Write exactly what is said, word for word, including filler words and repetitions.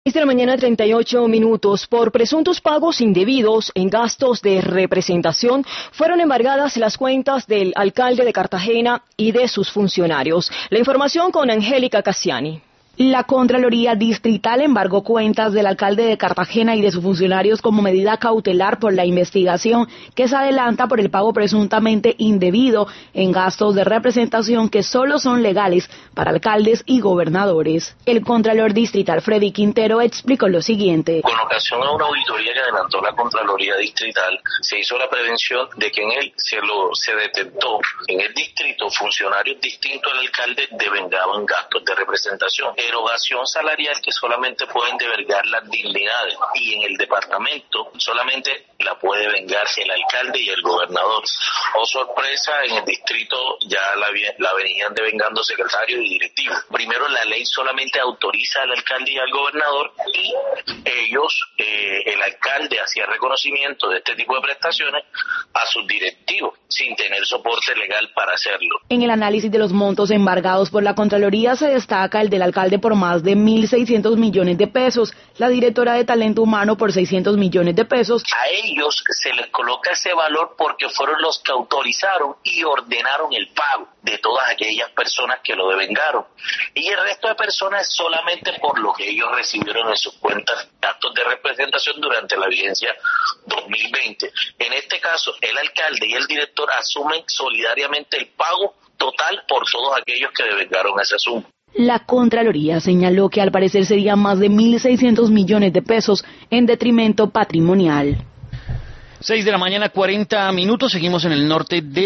seis de la mañana, treinta y ocho minutos. Por presuntos pagos indebidos en gastos de representación, fueron embargadas las cuentas del alcalde de Cartagena y de sus funcionarios. La información con Angélica Cassiani. La Contraloría Distrital embargó cuentas del alcalde de Cartagena y de sus funcionarios como medida cautelar por la investigación que se adelanta por el pago presuntamente indebido en gastos de representación que solo son legales para alcaldes y gobernadores. El Contralor Distrital Freddy Quintero explicó lo siguiente. Con ocasión a una auditoría que adelantó la Contraloría Distrital, se hizo la prevención de que en él se, lo, se detectó en el distrito funcionarios distintos al alcalde devengaban gastos de representación. Erogación salarial que solamente pueden devengar las dignidades y en el departamento solamente la puede vengar el alcalde y el gobernador. Oh sorpresa, en el distrito ya la, la venían devengando secretarios y directivos. Primero la ley solamente autoriza al alcalde y al gobernador y ellos, eh, el alcalde hacía reconocimiento de este tipo de prestaciones a sus directivos sin tener soporte legal para hacerlo. En el análisis de los montos embargados por la Contraloría se destaca el del alcalde por más de mil seiscientos millones de pesos, la directora de Talento Humano por seiscientos millones de pesos. A ellos se les coloca ese valor porque fueron los que autorizaron y ordenaron el pago de todas aquellas personas que lo devengaron. Y el resto de personas solamente por lo que ellos recibieron en sus cuentas gastos de representación durante la vigencia dos mil veinte. En este caso, el alcalde y el director asumen solidariamente el pago total por todos aquellos que devengaron ese asunto. La Contraloría señaló que al parecer serían más de mil seiscientos millones de pesos en detrimento patrimonial. seis de la mañana, cuarenta minutos, seguimos en el norte de